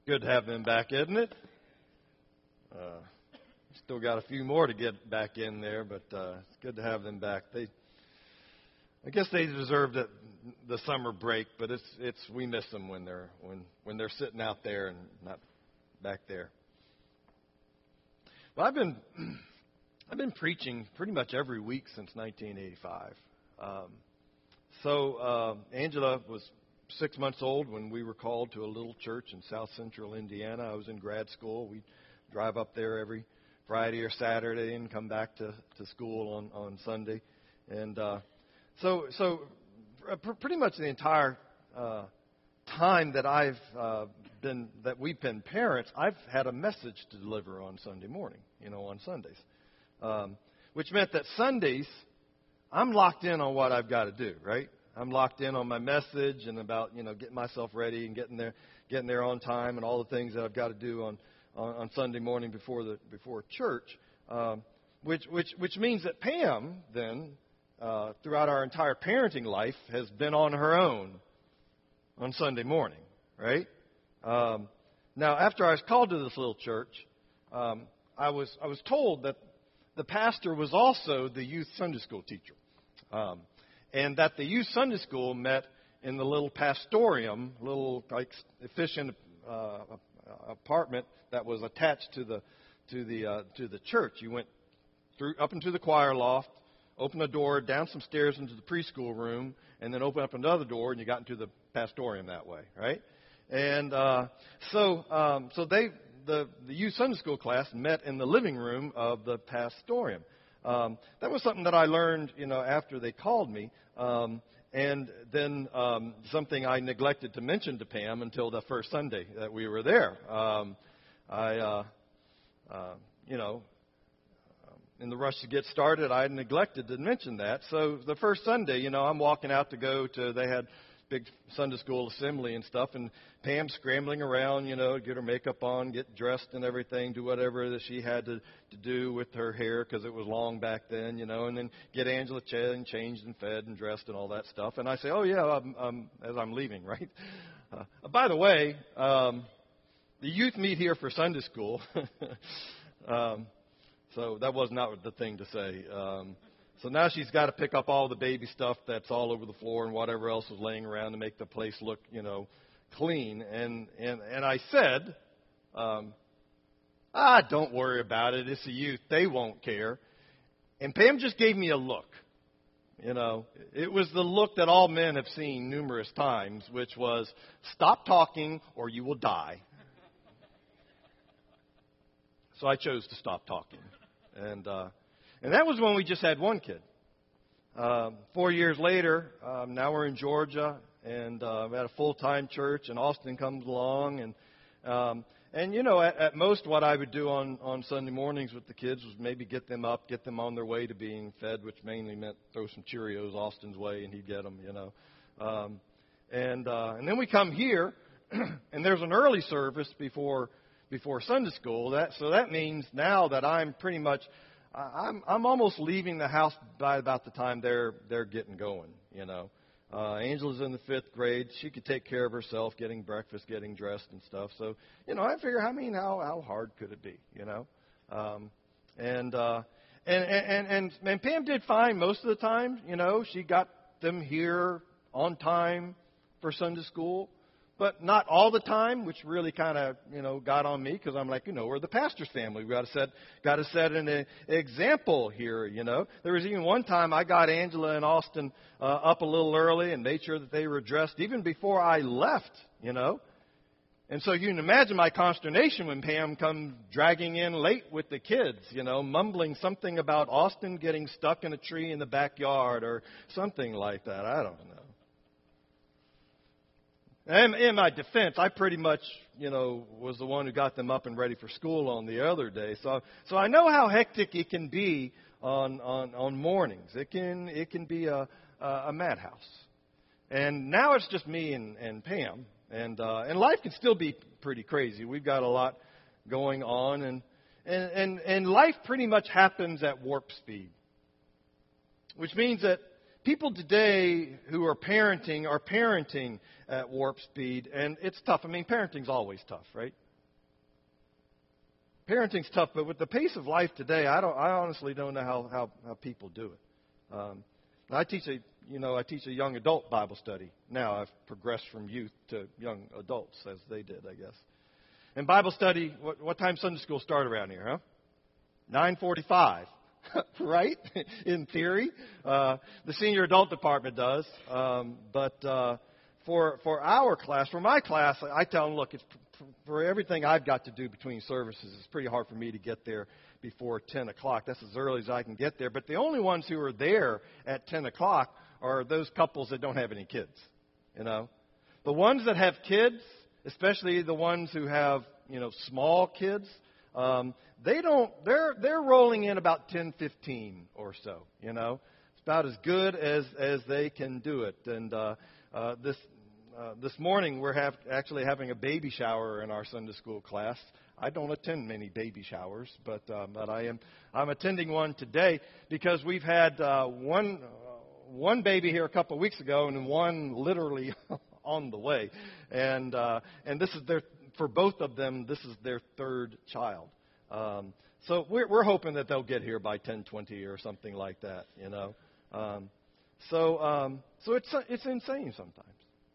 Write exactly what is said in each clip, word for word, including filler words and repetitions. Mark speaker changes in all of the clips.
Speaker 1: Good to have them back, isn't it? Uh, still got a few more to get back in there, but uh, it's good to have them back. They, I guess they deserved it, the summer break, but it's it's we miss them when they're when when they're sitting out there and not back there. Well, I've been I've been preaching pretty much every week since nineteen eighty-five. Um, so uh, Angela was six months old when we were called to a little church in South Central Indiana. I was in grad school. We drive up there every Friday or Saturday and come back to, to school on, on Sunday. And uh, so so pr- pretty much the entire uh, time that I've uh, been that we've been parents, I've had a message to deliver on Sunday morning, you know, on Sundays, um, which meant that Sundays I'm locked in on what I've got to do, right? I'm locked in on my message and about, you know, getting myself ready and getting there, getting there on time and all the things that I've got to do on, on, on Sunday morning before the before church, um, which which which means that Pam then, uh, throughout our entire parenting life, has been on her own on Sunday morning, right? Um, now, after I was called to this little church, um, I was I was told that the pastor was also the youth Sunday school teacher. Um, And that the youth Sunday school met in the little pastorium, little like efficient uh, apartment that was attached to the to the uh, to the church. You went through up into the choir loft, opened a door, down some stairs into the preschool room, and then opened up another door, and you got into the pastorium that way, right? And uh, so um, so they the the youth Sunday school class met in the living room of the pastorium. Um, that was something that I learned, you know, after they called me, um, and then um, something I neglected to mention to Pam until the first Sunday that we were there. Um, I, uh, uh, you know, in the rush to get started, I neglected to mention that. So the first Sunday, you know, I'm walking out to go to, they had big Sunday school assembly and stuff, and Pam scrambling around, you know, get her makeup on, get dressed and everything, do whatever that she had to, to do with her hair because it was long back then, you know, and then get Angela ch- changed and fed and dressed and all that stuff. And I say, oh, yeah, I'm, I'm, as I'm leaving, right? Uh, by the way, um, the youth meet here for Sunday school. um, so that was not the thing to say. Um, So now she's got to pick up all the baby stuff that's all over the floor and whatever else was laying around to make the place look, you know, clean. And and, and I said, um, ah, don't worry about it. It's the youth. They won't care. And Pam just gave me a look. You know, it was the look that all men have seen numerous times, which was, stop talking or you will die. So I chose to stop talking. And, uh, And that was when we just had one kid. Um, four years later, um, now we're in Georgia, and uh, at a full-time church, and Austin comes along. And, um, and you know, at, at most what I would do on, on Sunday mornings with the kids was maybe get them up, get them on their way to being fed, which mainly meant throw some Cheerios Austin's way, and he'd get them, you know. Um, and, uh, and then we come here, and there's an early service before before Sunday school. That, so that means now that I'm pretty much... I'm I'm almost leaving the house by about the time they're they're getting going, you know. Uh, Angela's in the fifth grade. She could take care of herself, getting breakfast, getting dressed and stuff. So, you know, I figure, I mean, how how hard could it be, you know? Um, and, uh, and and and and Pam did fine most of the time, you know. She got them here on time for Sunday school. But not all the time, which really kind of, you know, got on me because I'm like, you know, we're the pastor's family. We got to set, got to set an uh, example here, you know. There was even one time I got Angela and Austin uh, up a little early and made sure that they were dressed even before I left, you know. And so you can imagine my consternation when Pam comes dragging in late with the kids, you know, mumbling something about Austin getting stuck in a tree in the backyard or something like that. I don't know. And in my defense, I pretty much, you know, was the one who got them up and ready for school on the other day. So, so I know how hectic it can be on on, on mornings. It can it can be a a madhouse. And now it's just me and, and Pam, and uh, and life can still be pretty crazy. We've got a lot going on, and and and, and life pretty much happens at warp speed, which means that people today who are parenting are parenting at warp speed, and it's tough. I mean, parenting's always tough, right? Parenting's tough, but with the pace of life today, I don't. I honestly don't know how how, how people do it. Um, I teach a you know I teach a young adult Bible study now. I've progressed from youth to young adults as they did, I guess. And Bible study, what, what time Sunday school start around here, huh? nine forty-five, right? In theory, uh, the senior adult department does, um, but uh, for for our class, for my class, I tell them, look, it's for everything I've got to do between services, it's pretty hard for me to get there before ten o'clock. That's as early as I can get there. But the only ones who are there at ten o'clock are those couples that don't have any kids, you know. The ones that have kids, especially the ones who have, you know, small kids, um, they don't, they're, they're rolling in about ten fifteen or so, you know. It's about as good as, as they can do it. And uh, uh, this Uh, this morning, we're have, actually having a baby shower in our Sunday school class. I don't attend many baby showers, but um, but I am I'm attending one today because we've had uh, one uh, one baby here a couple of weeks ago and one literally on the way, and uh, and this is their for both of them. This is their third child. Um, so we're we're hoping that they'll get here by ten twenty or something like that, you know. Um, so um, so it's it's insane sometimes.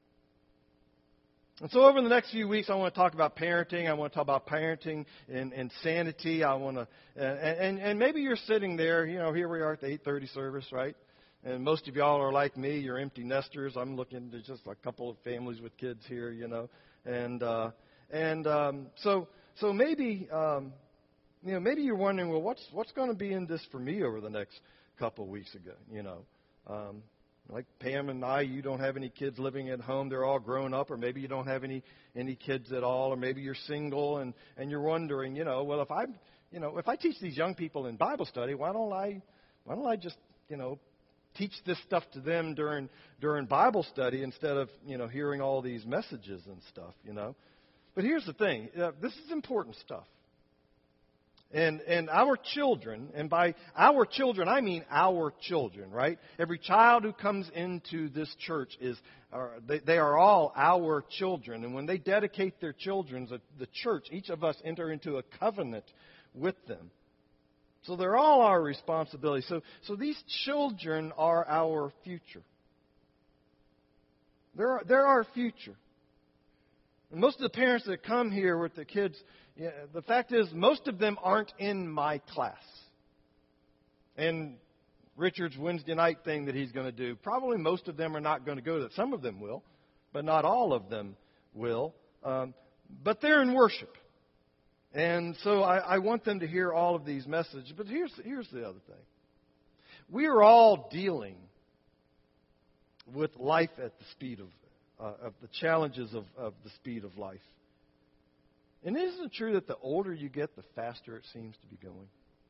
Speaker 1: And so over the next few weeks, I want to talk about parenting. I want to talk about parenting and, and sanity. I want to, and, and, and maybe you're sitting there, you know, here we are at the eight thirty service, right? And most of y'all are like me. You're empty nesters. I'm looking at just a couple of families with kids here, you know. And uh, and um, so so maybe um, you know maybe you're wondering, well, what's what's going to be in this for me over the next couple of weeks ago, you know. Um, Like Pam and I, you don't have any kids living at home. They're all grown up. Or maybe you don't have any, any kids at all. Or maybe you're single and, and you're wondering, you know, well, if I, you know, if I teach these young people in Bible study, why don't I, why don't I just, you know, teach this stuff to them during, during Bible study instead of, you know, hearing all these messages and stuff, you know. But here's the thing. Uh, this is important stuff. And and our children, and by our children, I mean our children, right? Every child who comes into this church is, uh, they, they are all our children. And when they dedicate their children to the church, each of us enter into a covenant with them. So they're all our responsibility. So so these children are our future. They're, they're our future. And most of the parents that come here with the kids, yeah, the fact is, most of them aren't in my class. And Richard's Wednesday night thing that he's going to do, probably most of them are not going to go to that. Some of them will, but not all of them will. Um, but they're in worship. And so I, I want them to hear all of these messages. But here's, here's the other thing. We are all dealing with life at the speed of, uh, of the challenges of, of the speed of life. And isn't it true that the older you get, the faster it seems to be going?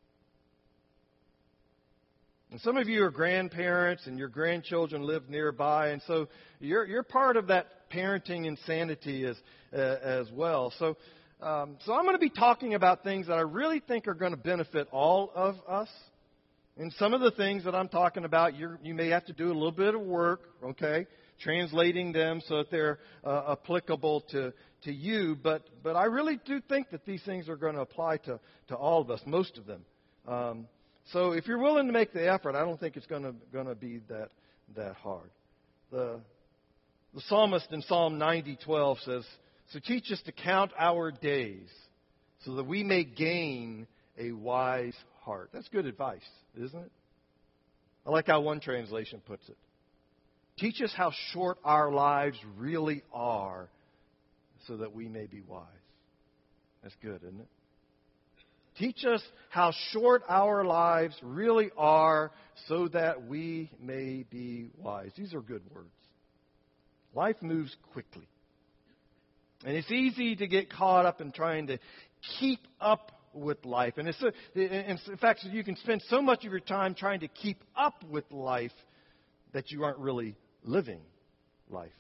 Speaker 1: And some of you are grandparents and your grandchildren live nearby, and so you're you're part of that parenting insanity as uh, as well. So um, so I'm going to be talking about things that I really think are going to benefit all of us. And some of the things that I'm talking about, you you may have to do a little bit of work, okay, translating them so that they're uh, applicable to. to you, but but I really do think that these things are going to apply to, to all of us, most of them. Um, so if you're willing to make the effort, I don't think it's going to going to be that that hard. The the psalmist in Psalm ninety twelve says, "So teach us to count our days, so that we may gain a wise heart." That's good advice, isn't it? I like how one translation puts it. Teach us how short our lives really are, so that we may be wise. That's good, isn't it? Teach us how short our lives really are so that we may be wise. These are good words. Life moves quickly. And it's easy to get caught up in trying to keep up with life. And it's, in fact, you can spend so much of your time trying to keep up with life that you aren't really living life.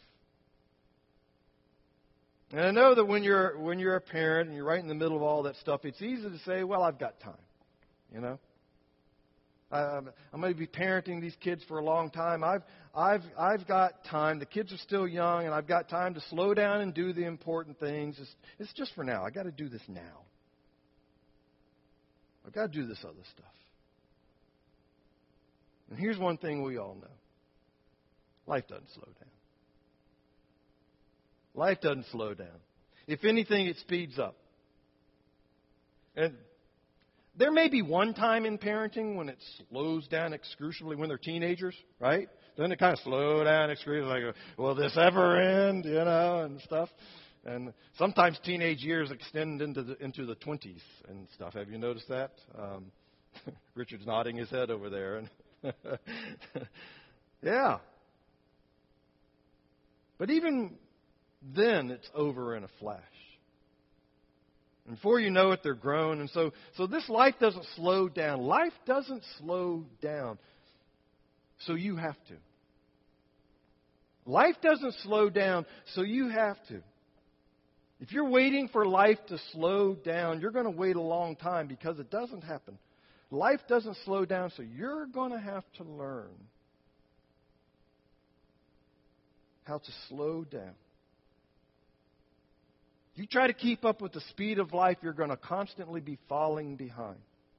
Speaker 1: And I know that when you're when you're a parent and you're right in the middle of all that stuff, it's easy to say, well, I've got time, you know. I, I'm going to be parenting these kids for a long time. I've, I've, I've got time. The kids are still young, and I've got time to slow down and do the important things. It's, it's just for now. I've got to do this now. I've got to do this other stuff. And here's one thing we all know. Life doesn't slow down. Life doesn't slow down. If anything, it speeds up. And there may be one time in parenting when it slows down excruciably when they're teenagers, right? Then it kind of slow down excruciably, like, will this ever end, you know, and stuff. And sometimes teenage years extend into the into the twenties and stuff. Have you noticed that? Um, Richard's nodding his head over there. And yeah. But even then, it's over in a flash. And before you know it, they're grown. And so, so this life doesn't slow down. Life doesn't slow down. So you have to. Life doesn't slow down, so you have to. If you're waiting for life to slow down, you're going to wait a long time because it doesn't happen. Life doesn't slow down, so you're going to have to learn how to slow down. If you try to keep up with the speed of life, you're going to constantly be falling behind.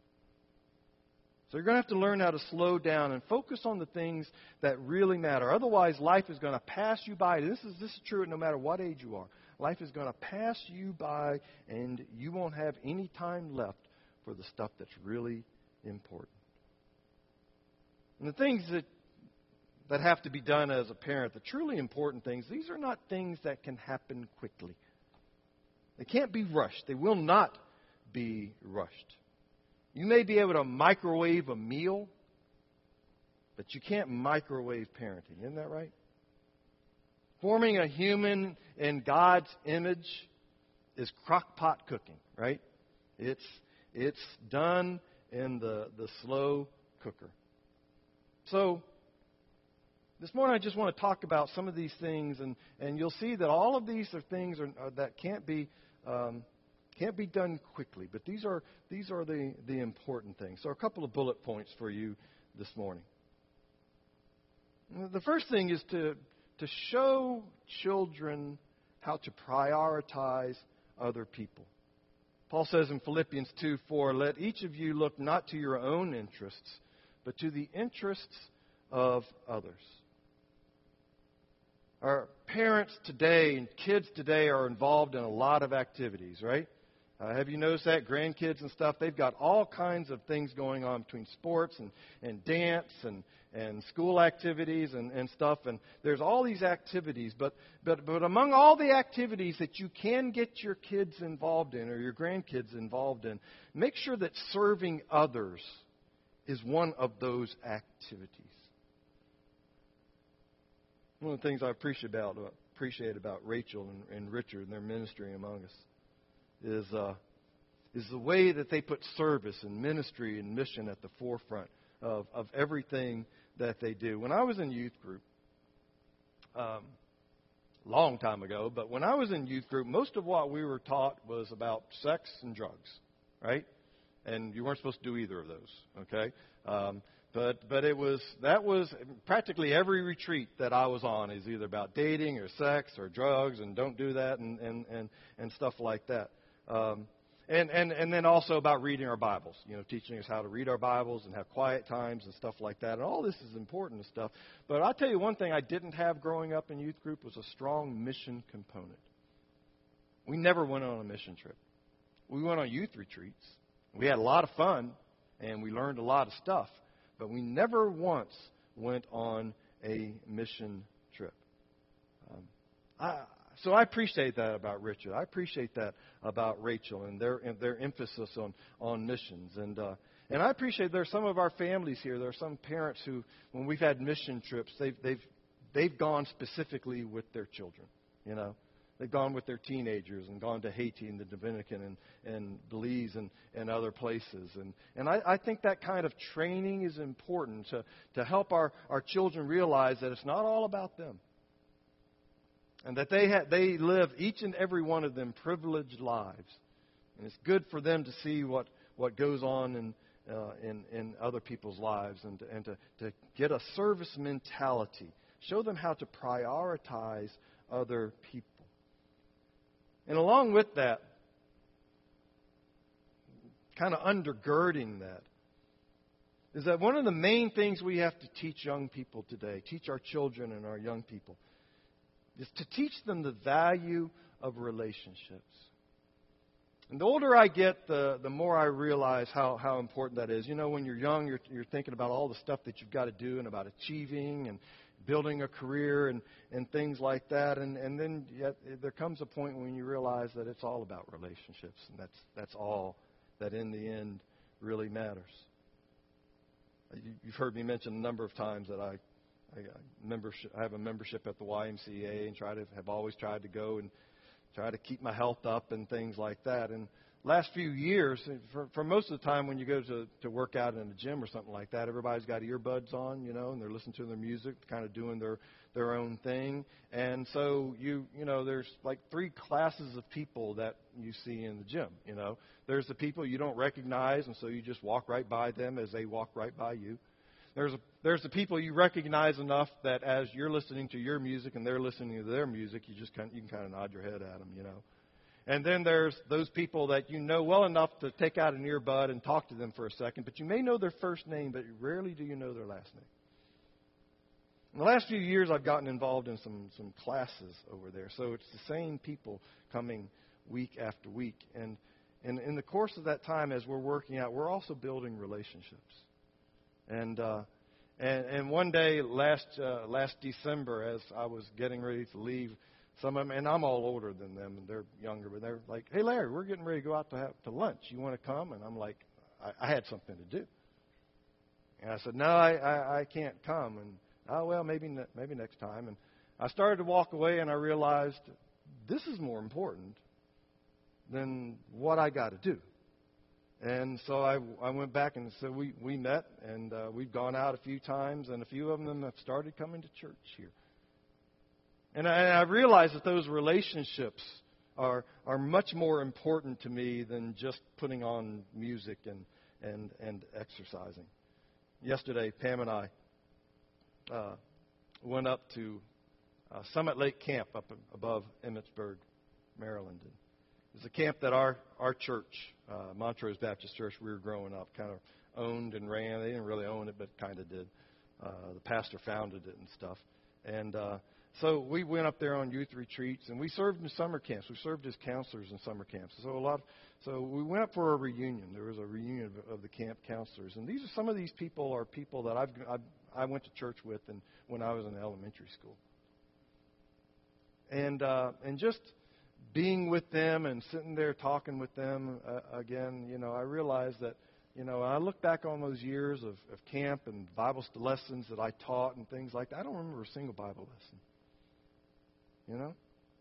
Speaker 1: So you're going to have to learn how to slow down and focus on the things that really matter. Otherwise, life is going to pass you by. This is, this is true no matter what age you are. Life is going to pass you by, and you won't have any time left for the stuff that's really important. And the things that that have to be done as a parent, the truly important things, these are not things that can happen quickly. They can't be rushed. They will not be rushed. You may be able to microwave a meal, but you can't microwave parenting. Isn't that right? Forming a human in God's image is crock-pot cooking, right? It's it's done in the, the slow cooker. So this morning I just want to talk about some of these things, and, and you'll see that all of these are things are, are, that can't be um, can't be done quickly. But these are these are the, the important things. So a couple of bullet points for you this morning. The first thing is to to show children how to prioritize other people. Paul says in Philippians two four, let each of you look not to your own interests, but to the interests of others. Our parents today and kids today are involved in a lot of activities, right? Uh, have you noticed that? Grandkids and stuff, they've got all kinds of things going on between sports and, and dance and, and school activities and, and stuff. And there's all these activities. But, but, but among all the activities that you can get your kids involved in or your grandkids involved in, make sure that serving others is one of those activities. One of the things I appreciate about, appreciate about Rachel and, and Richard and their ministry among us is uh, is the way that they put service and ministry and mission at the forefront of, of everything that they do. When I was in youth group, um, long time ago, but when I was in youth group, most of what we were taught was about sex and drugs, right? And you weren't supposed to do either of those, okay? Um, but but it was that was practically every retreat that I was on is either about dating or sex or drugs and don't do that and and and, and stuff like that. Um, and, and, and then also about reading our Bibles, you know, teaching us how to read our Bibles and have quiet times and stuff like that. And all this is important and stuff. But I'll tell you one thing I didn't have growing up in youth group was a strong mission component. We never went on a mission trip. We went on youth retreats. We had a lot of fun, and we learned a lot of stuff. But we never once went on a mission trip. Um, I... So I appreciate that about Richard. I appreciate that about Rachel and their and their emphasis on, on missions. And uh, and I appreciate there are some of our families here. There are some parents who, when we've had mission trips, they've they've they've gone specifically with their children. You know, they've gone with their teenagers and gone to Haiti and the Dominican and, and Belize and, and other places. And and I, I think that kind of training is important to to help our, our children realize that it's not all about them. And that they ha- they live, each and every one of them, privileged lives. And it's good for them to see what, what goes on in, uh, in, in other people's lives and, to, and to, to get a service mentality. Show them how to prioritize other people. And along with that, kind of undergirding that, is that one of the main things we have to teach young people today, teach our children and our young people, is to teach them the value of relationships. And the older I get, the, the more I realize how, how important that is. You know, when you're young, you're, you're thinking about all the stuff that you've got to do and about achieving and building a career and, and things like that. And, and then yet, there comes a point when you realize that it's all about relationships. And that's, that's all that in the end really matters. You've heard me mention a number of times that I, I, membership, I have a membership at the Y M C A and try to have always tried to go and try to keep my health up and things like that. And last few years, for, for most of the time when you go to, to work out in a gym or something like that, everybody's got earbuds on, you know, and they're listening to their music, kind of doing their, their own thing. And so, you you know, there's like three classes of people that you see in the gym, you know. There's the people you don't recognize, and so you just walk right by them as they walk right by you. There's a, there's the people you recognize enough that as you're listening to your music and they're listening to their music, you just kind of, you can kind of nod your head at them, you know. And then there's those people that you know well enough to take out an earbud and talk to them for a second, but you may know their first name, but rarely do you know their last name. In the last few years, I've gotten involved in some, some classes over there, so it's the same people coming week after week. And, and in the course of that time, as we're working out, we're also building relationships. And uh, and, and one day last uh, last December, as I was getting ready to leave, some of them, and I'm all older than them, and they're younger, but they're like, "Hey, Larry, we're getting ready to go out to have to lunch. You want to come?" And I'm like, I, I had something to do, and I said, "No, I, I, I can't come." And oh well, maybe ne- maybe next time. And I started to walk away, and I realized this is more important than what I got to do. And so I, I went back and so we, we met, and uh, we've gone out a few times, and a few of them have started coming to church here. And I, and I realized that those relationships are are much more important to me than just putting on music and, and, and exercising. Yesterday, Pam and I uh, went up to uh, Summit Lake Camp up above Emmitsburg, Maryland. And it was a camp that our, our church, uh, Montrose Baptist Church, we were growing up, kind of owned and ran. They didn't really own it, but kind of did. Uh, the pastor founded it and stuff. And uh, so we went up there on youth retreats, and we served in summer camps. We served as counselors in summer camps. So a lot. Of, so we went up for a reunion. There was a reunion of, of the camp counselors, and these are some of these people are people that I've, I've I went to church with, and when I was in elementary school. And uh, and just being with them and sitting there talking with them uh, again, you know, I realized that, you know, I look back on those years of, of camp and Bible lessons that I taught and things like that. I don't remember a single Bible lesson, you know.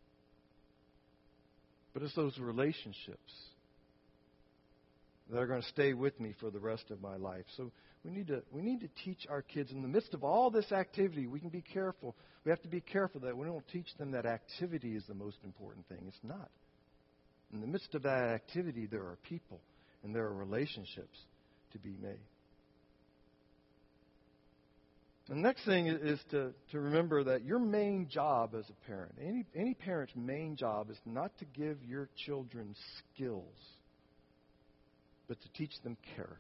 Speaker 1: But it's those relationships that are going to stay with me for the rest of my life. So we need to we need to teach our kids in the midst of all this activity. We can be careful. We have to be careful that we don't teach them that activity is the most important thing. It's not. In the midst of that activity, there are people and there are relationships to be made. The next thing is to, to remember that your main job as a parent, any any parent's main job is not to give your children skills, but to teach them character.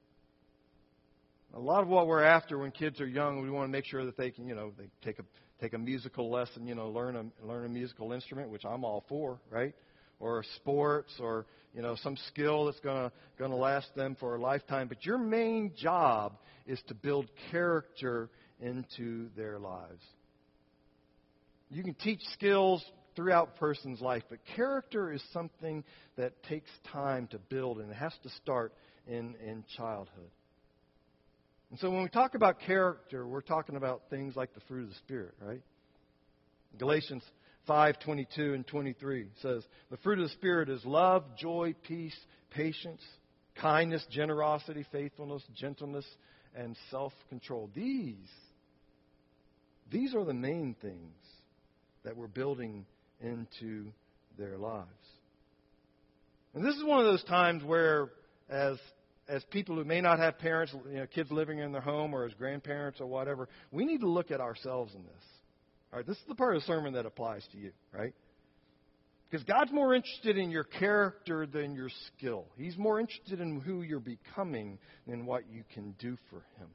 Speaker 1: A lot of what we're after when kids are young, we want to make sure that they can, you know, they take a take a musical lesson, you know, learn a learn a musical instrument, which I'm all for, right? Or sports, or you know, some skill that's gonna gonna last them for a lifetime. But your main job is to build character into their lives. You can teach skills throughout a person's life, but character is something that takes time to build, and it has to start in in childhood. And so when we talk about character, we're talking about things like the fruit of the Spirit, right? Galatians five twenty-two and twenty-three says, the fruit of the Spirit is love, joy, peace, patience, kindness, generosity, faithfulness, gentleness, and self-control. These, these are the main things that we're building into their lives. And this is one of those times where, as as people who may not have parents, you know, kids living in their home, or as grandparents or whatever, we need to look at ourselves in this. All right, this is the part of the sermon that applies to you, right? Because God's more interested in your character than your skill. He's more interested in who you're becoming than what you can do for Him.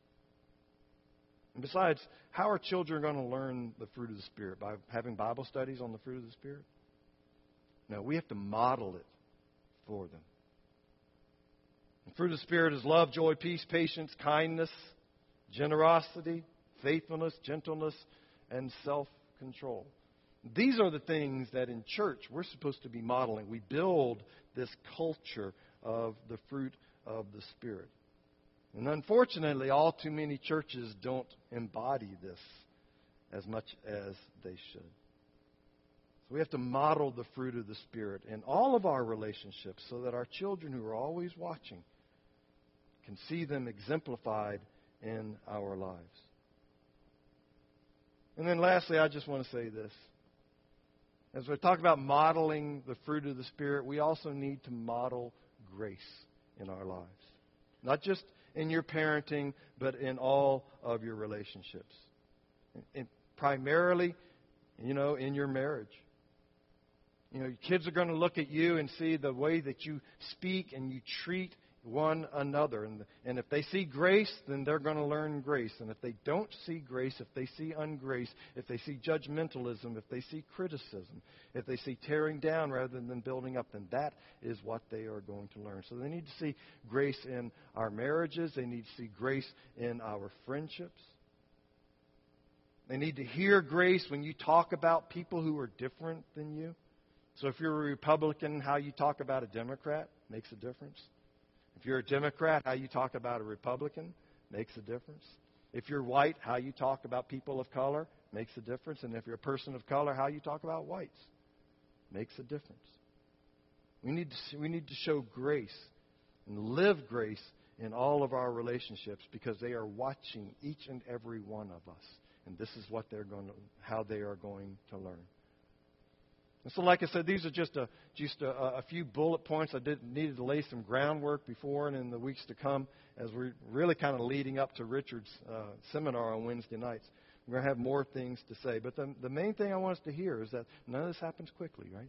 Speaker 1: And besides, how are children going to learn the fruit of the Spirit? By having Bible studies on the fruit of the Spirit? No, we have to model it for them. The fruit of the Spirit is love, joy, peace, patience, kindness, generosity, faithfulness, gentleness, and self-control. These are the things that in church we're supposed to be modeling. We build this culture of the fruit of the Spirit. And unfortunately, all too many churches don't embody this as much as they should. So we have to model the fruit of the Spirit in all of our relationships so that our children who are always watching can see them exemplified in our lives. And then lastly, I just want to say this. As we talk about modeling the fruit of the Spirit, we also need to model grace in our lives. Not just in your parenting, but in all of your relationships. And primarily, you know, in your marriage. You know, your kids are going to look at you and see the way that you speak and you treat one another. And, and if they see grace, then they're going to learn grace. And if they don't see grace, if they see ungrace, if they see judgmentalism, if they see criticism, if they see tearing down rather than building up, then that is what they are going to learn. So they need to see grace in our marriages. They need to see grace in our friendships. They need to hear grace when you talk about people who are different than you. So if you're a Republican, how you talk about a Democrat makes a difference. If you're a Democrat, how you talk about a Republican makes a difference. If you're white, how you talk about people of color makes a difference. And if you're a person of color, how you talk about whites makes a difference. We need to, we need to show grace and live grace in all of our relationships because they are watching each and every one of us. And this is what they're going to, how they are going to learn. And so, like I said, these are just a just a, a few bullet points. I did needed to lay some groundwork before and in the weeks to come as we're really kind of leading up to Richard's uh, seminar on Wednesday nights. We're going to have more things to say. But the, the main thing I want us to hear is that none of this happens quickly, right?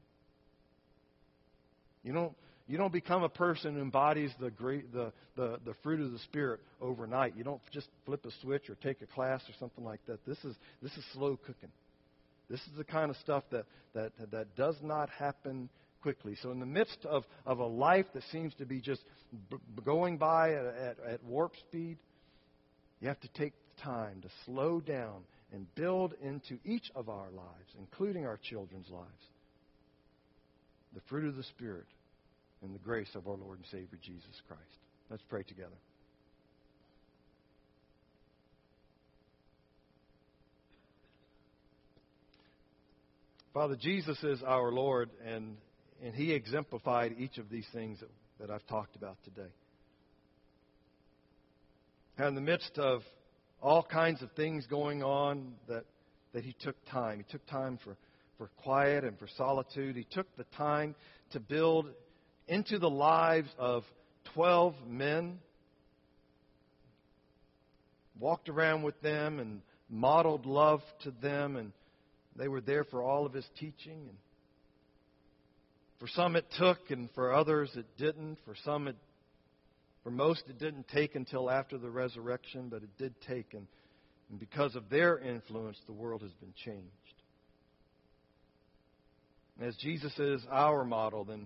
Speaker 1: You don't you don't become a person who embodies the great the, the, the fruit of the Spirit overnight. You don't just flip a switch or take a class or something like that. This is this is slow cooking. This is the kind of stuff that, that, that does not happen quickly. So in the midst of, of a life that seems to be just b- going by at, at, at warp speed, you have to take time to slow down and build into each of our lives, including our children's lives, the fruit of the Spirit and the grace of our Lord and Savior Jesus Christ. Let's pray together. Father, Jesus is our Lord, and, and He exemplified each of these things that, that I've talked about today. And in the midst of all kinds of things going on, that, that He took time. He took time for, for quiet and for solitude. He took the time to build into the lives of twelve men, walked around with them and modeled love to them, and they were there for all of His teaching. And for some it took, and for others it didn't. For some, it, for most, it didn't take until after the resurrection, but it did take. And, and because of their influence, the world has been changed. And as Jesus is our model, then,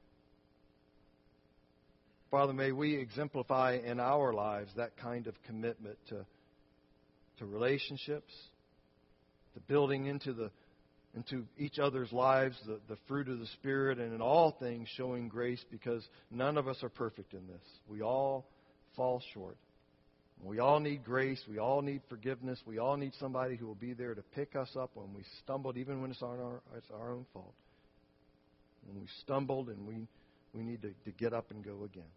Speaker 1: Father, may we exemplify in our lives that kind of commitment to, to relationships, to building into the into each other's lives the, the fruit of the Spirit, and in all things showing grace, because none of us are perfect in this. We all fall short. We all need grace. We all need forgiveness. We all need somebody who will be there to pick us up when we stumbled, even when it's our, it's our own fault. When we stumbled, and we, we need to, to get up and go again.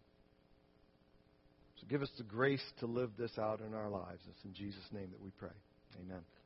Speaker 1: So give us the grace to live this out in our lives. It's in Jesus' name that we pray. Amen.